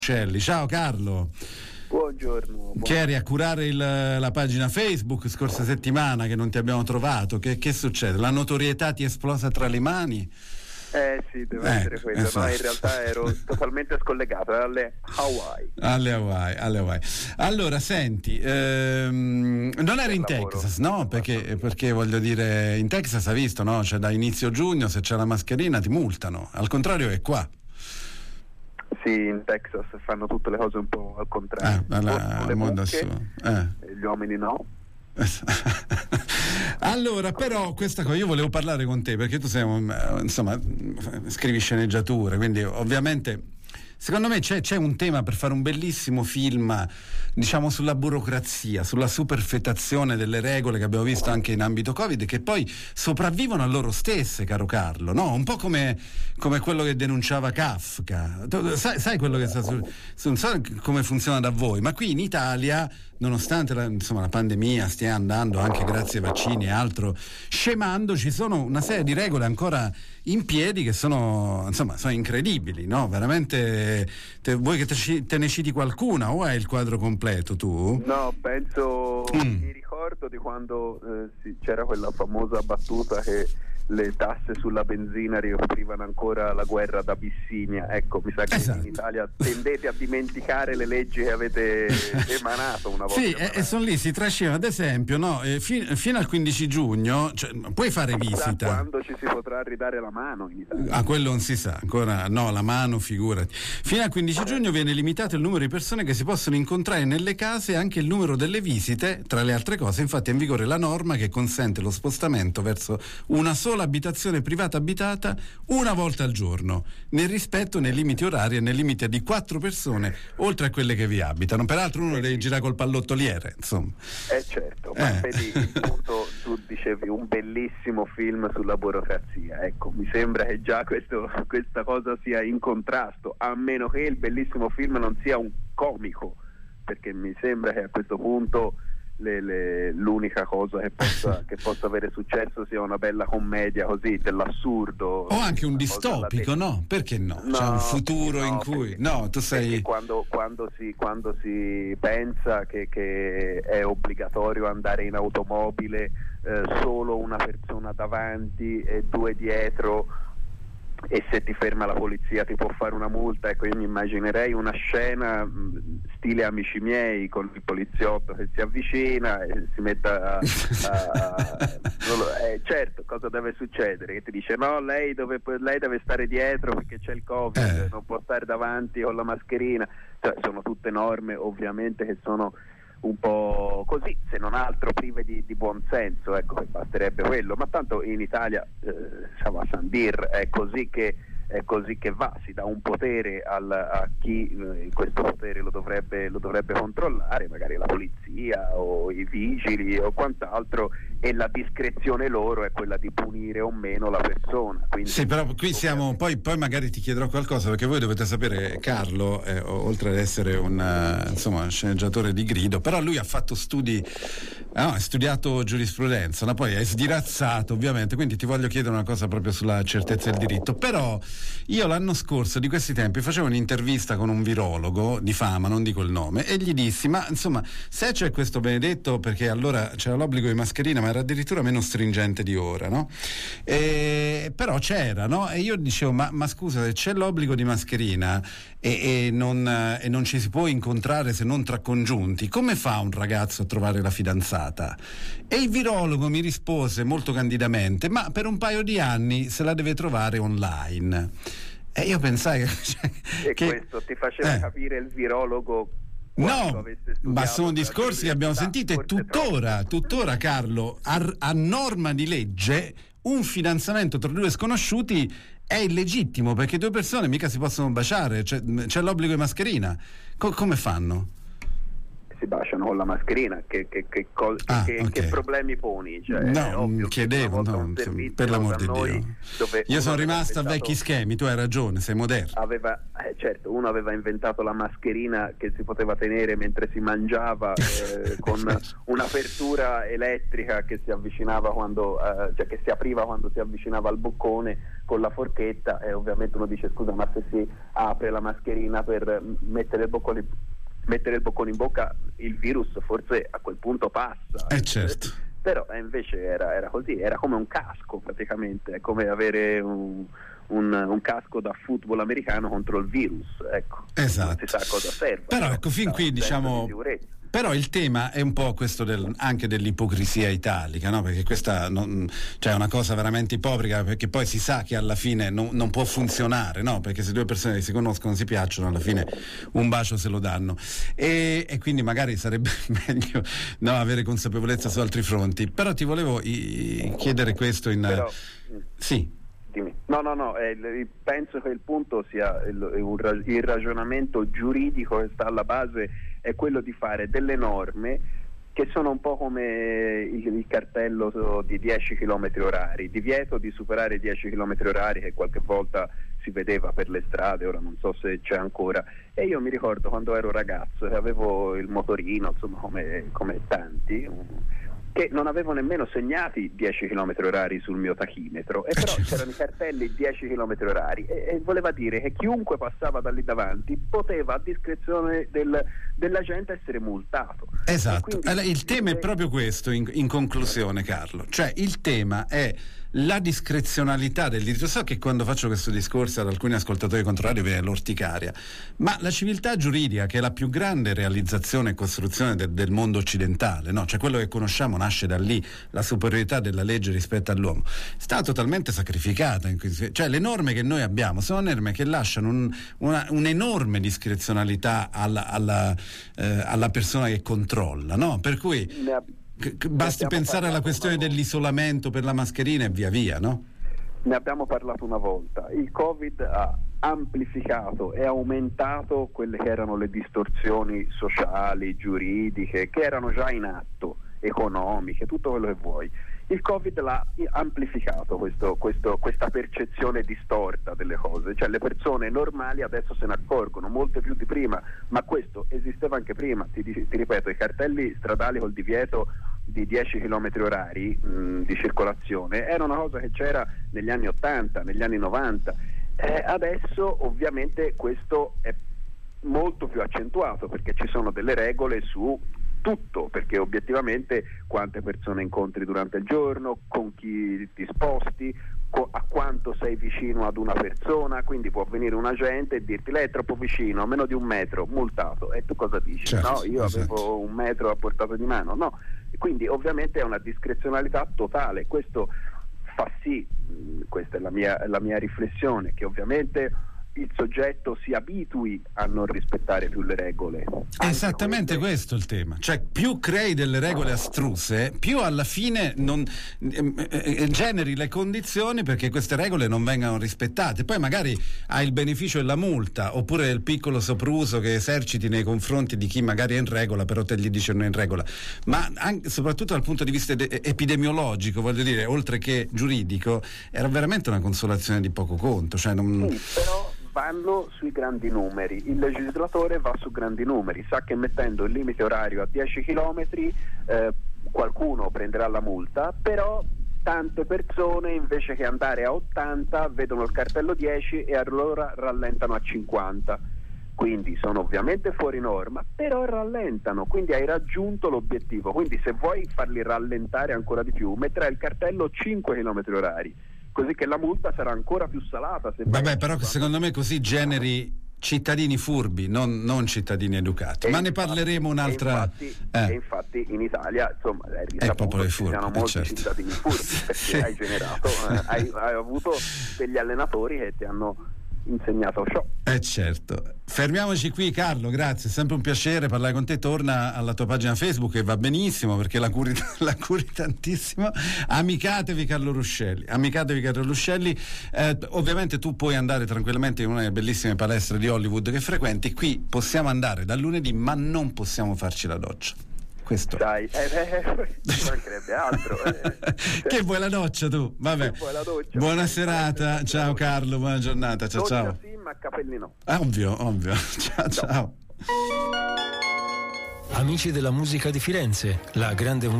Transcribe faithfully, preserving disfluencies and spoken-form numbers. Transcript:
Ciao Carlo. Buongiorno, buongiorno. Che eri a curare il, la pagina Facebook scorsa settimana che non ti abbiamo trovato. Che, che succede? La notorietà ti è esplosa tra le mani? Eh sì, deve eh, essere quello, esatto. No, in realtà ero totalmente scollegato, era alle Hawaii. Alle Hawaii, alle Hawaii. Allora, senti, ehm, non eri in lavoro. Texas, no? Perché, perché voglio dire, in Texas hai visto, no? Cioè da inizio giugno se c'è la mascherina ti multano, al contrario è qua. Sì, in Texas fanno tutte le cose un po' al contrario. Eh, alla, le moda mucche, sua. Eh. e gli uomini no. Allora, però questa cosa io volevo parlare con te perché tu sei un, insomma, scrivi sceneggiature, quindi ovviamente secondo me c'è, c'è un tema per fare un bellissimo film, diciamo, sulla burocrazia, sulla superfetazione delle regole che abbiamo visto anche in ambito Covid, che poi sopravvivono a loro stesse, caro Carlo, no? Un po' come, come quello che denunciava Kafka. Tu, sai, sai quello che sta su, su, non so come funziona da voi, ma qui in Italia, nonostante la, insomma, la pandemia stia andando anche grazie ai vaccini e altro scemando, ci sono una serie di regole ancora in piedi che sono, insomma, sono incredibili, no? Veramente, te, vuoi che te, te ne citi qualcuna o hai il quadro completo tu? No, penso, Mm. mi ricordo di quando eh, sì, c'era quella famosa battuta che le tasse sulla benzina ricoprivano ancora la guerra d'Abissinia. Ecco, mi sa che Esatto. in Italia tendete a dimenticare le leggi che avete emanato una volta. Sì, e, e sono lì, si trascina, ad esempio, no, eh, fi, fino al quindici giugno, cioè, puoi fare visita. Quando ci si potrà ridare la mano in Italia? Ah, quello non si sa, ancora no, la mano, figurati. Fino al quindici giugno viene limitato il numero di persone che si possono incontrare nelle case e anche il numero delle visite, tra le altre cose. Infatti è in vigore la norma che consente lo spostamento verso una sola abitazione privata abitata una volta al giorno, nel rispetto nei limiti orari e nel limite di quattro persone, oltre a quelle che vi abitano. Peraltro uno deve girare col pallottoliere, insomma. Eh certo, ma Eh. vedi, appunto, tu dicevi un bellissimo film sulla burocrazia, ecco, mi sembra che già questo, questa cosa sia in contrasto, a meno che il bellissimo film non sia un comico, perché mi sembra che a questo punto le, le, l'unica cosa che possa, che possa avere successo sia una bella commedia così, dell'assurdo. O anche un una cosa alla distopico, no? Perché no? No, C'è un futuro no, in cui... perché- No, tu sei... Perché quando, quando, si, quando si pensa che, che è obbligatorio andare in automobile, eh, solo una persona davanti e due dietro, e se ti ferma la polizia ti può fare una multa, ecco, io mi immaginerei una scena mh, stile Amici miei, con il poliziotto che si avvicina e si mette a, a, a non lo- eh, certo, cosa deve succedere? Che ti dice no, lei deve, lei deve stare dietro perché c'è il Covid, Eh. non può stare davanti con la mascherina, cioè, sono tutte norme ovviamente che sono un po' così, se non altro prive di, di buon senso, ecco, che basterebbe quello, ma tanto in Italia eh, insomma, Sandir è così che è così che va, si dà un potere al, a chi eh, questo potere lo dovrebbe, lo dovrebbe controllare, magari la polizia o i vigili o quant'altro, e la discrezione loro è quella di punire o meno la persona. Quindi, Sì, però qui siamo, poi, poi magari ti chiederò qualcosa, perché voi dovete sapere, Carlo, eh, oltre ad essere un eh, insomma, sceneggiatore di grido, però lui ha fatto studi, eh, no, ha studiato giurisprudenza, no? Poi è sdirazzato ovviamente, quindi ti voglio chiedere una cosa proprio sulla certezza del diritto. Però io l'anno scorso, di questi tempi, facevo un'intervista con un virologo di fama, non dico il nome, e gli dissi, ma insomma, se c'è questo benedetto, perché allora c'era l'obbligo di mascherina, ma era addirittura meno stringente di ora, no? E, però c'era, no? E io dicevo, ma, ma scusa, se c'è l'obbligo di mascherina e, e, non, e non ci si può incontrare se non tra congiunti, come fa un ragazzo a trovare la fidanzata? E il virologo mi rispose molto candidamente, ma per un paio di anni se la deve trovare online. E io pensai cioè, e che questo ti faceva eh. capire il virologo quando No, avesse studiato ma sono per la discorsi che abbiamo sentito, e forse tuttora, troppo. tuttora Carlo, a, a norma di legge un fidanzamento tra due sconosciuti è illegittimo, perché due persone mica si possono baciare, cioè, c'è l'obbligo di mascherina. Co- come fanno? si baciano con la mascherina, che, che, che, co- ah, che, okay. che problemi poni? Cioè, no, ovvio, chiedevo, no, per l'amor di Dio. Io sono rimasto a vecchi schemi, tu hai ragione, sei moderno. Aveva, eh, certo, uno aveva inventato la mascherina che si poteva tenere mentre si mangiava, eh, con un'apertura elettrica che si avvicinava quando, eh, cioè che si apriva quando si avvicinava al boccone con la forchetta, e ovviamente uno dice: scusa, ma se si apre la mascherina per mettere il boccone mettere il boccone in bocca, il virus forse a quel punto passa. Eh certo. Però eh, invece era, era così, era come un casco praticamente, è come avere un, un, un casco da football americano contro il virus, ecco. Esatto. Non si sa a cosa serve. Però ecco, fin qui diciamo... Però il tema è un po' questo del, anche dell'ipocrisia italica, no? Perché questa non, cioè è una cosa veramente ipocrita, perché poi si sa che alla fine non, non può funzionare, no? Perché se due persone che si conoscono, si piacciono, alla fine un bacio se lo danno. E, e quindi magari sarebbe meglio, no, avere consapevolezza su altri fronti. Però ti volevo i, chiedere questo in... Però, sì. Dimmi. No, no, no, eh, penso che il punto sia il, il ragionamento giuridico che sta alla base è quello di fare delle norme che sono un po' come il, il cartello di dieci chilometri orari, divieto di superare i dieci chilometri orari che qualche volta si vedeva per le strade, ora non so se c'è ancora. E io mi ricordo quando ero ragazzo e avevo il motorino, insomma, come, come tanti, che non avevo nemmeno segnati dieci chilometri orari sul mio tachimetro, e però c'erano i cartelli dieci chilometri orari, e, e voleva dire che chiunque passava da lì davanti poteva, a discrezione del, della gente, essere multato. Esatto, quindi, il tema è proprio questo, in, in conclusione, Carlo, cioè il tema è la discrezionalità del diritto. So che quando faccio questo discorso ad alcuni ascoltatori contrari viene l'orticaria, ma la civiltà giuridica, che è la più grande realizzazione e costruzione del, del mondo occidentale, no? Cioè quello che conosciamo nasce da lì, la superiorità della legge rispetto all'uomo, sta totalmente sacrificata. Cioè le norme che noi abbiamo sono norme che lasciano un, una, un'enorme discrezionalità alla, alla, eh, alla persona che controlla, no? Per cui basti pensare alla questione dell'isolamento per la mascherina e via via, no? Ne abbiamo parlato una volta. Il Covid ha amplificato e aumentato quelle che erano le distorsioni sociali, giuridiche, che erano già in atto, economiche, tutto quello che vuoi. Il Covid l'ha amplificato questo, questo, questa percezione distorta delle cose, cioè le persone normali adesso se ne accorgono molte più di prima, ma questo esisteva anche prima. Ti, ti ripeto, i cartelli stradali col divieto di dieci chilometri orari mh, di circolazione era una cosa che c'era negli anni ottanta, negli anni novanta. Eh, adesso ovviamente questo è molto più accentuato, perché ci sono delle regole su tutto, perché obiettivamente quante persone incontri durante il giorno, con chi ti sposti, co- a quanto sei vicino ad una persona, quindi può venire un agente e dirti: lei è troppo vicino, a meno di un metro, multato. E tu cosa dici? Certo, no, io esatto. avevo un metro a portata di mano, no. Quindi ovviamente è una discrezionalità totale. Questo fa sì, questa è la mia, la mia riflessione, che ovviamente il soggetto si abitui a non rispettare più le regole. È esattamente quelle... questo il tema, cioè più crei delle regole astruse, più alla fine non eh, eh, generi le condizioni perché queste regole non vengano rispettate. Poi magari hai il beneficio della multa, oppure del piccolo sopruso che eserciti nei confronti di chi magari è in regola, però te gli dice non è in regola. Ma anche, soprattutto dal punto di vista de- epidemiologico, voglio dire, oltre che giuridico, era veramente una consolazione di poco conto. Cioè non... Sì, però vanno sui grandi numeri, il legislatore va su grandi numeri, sa che mettendo il limite orario a dieci chilometri eh, qualcuno prenderà la multa, però tante persone invece che andare a ottanta vedono il cartello dieci e allora rallentano a cinquanta, quindi sono ovviamente fuori norma, però rallentano, quindi hai raggiunto l'obiettivo. Quindi se vuoi farli rallentare ancora di più, metterai il cartello cinque chilometri orari, così che la multa sarà ancora più salata. Se Vabbè, però secondo me così generi cittadini furbi, non, non cittadini educati. E ma infatti, ne parleremo un'altra. E infatti, eh. e infatti in Italia, insomma, è risaputo che ci siano molti certo. cittadini furbi, perché sì. hai generato, eh, hai, hai avuto degli allenatori che ti hanno insegnato ciò. Eh certo. Fermiamoci qui, Carlo, grazie, è sempre un piacere parlare con te. Torna alla tua pagina Facebook, che va benissimo perché la curi, la curi tantissimo. Amicatevi Carlo Ruscelli, amicatevi Carlo Ruscelli. Eh, ovviamente tu puoi andare tranquillamente in una delle bellissime palestre di Hollywood che frequenti. Qui possiamo andare dal lunedì, ma non possiamo farci la doccia. Questo. Dai, eh, eh, ci mancherebbe altro. Eh. Che vuoi la doccia tu? Vabbè. Che vuoi la doccia? Buona serata, ciao Carlo, buona giornata, ciao doccia ciao. Sì, ma capelli no. Ah, ovvio, ovvio. Ciao, ciao. Amici della musica di Firenze, la grande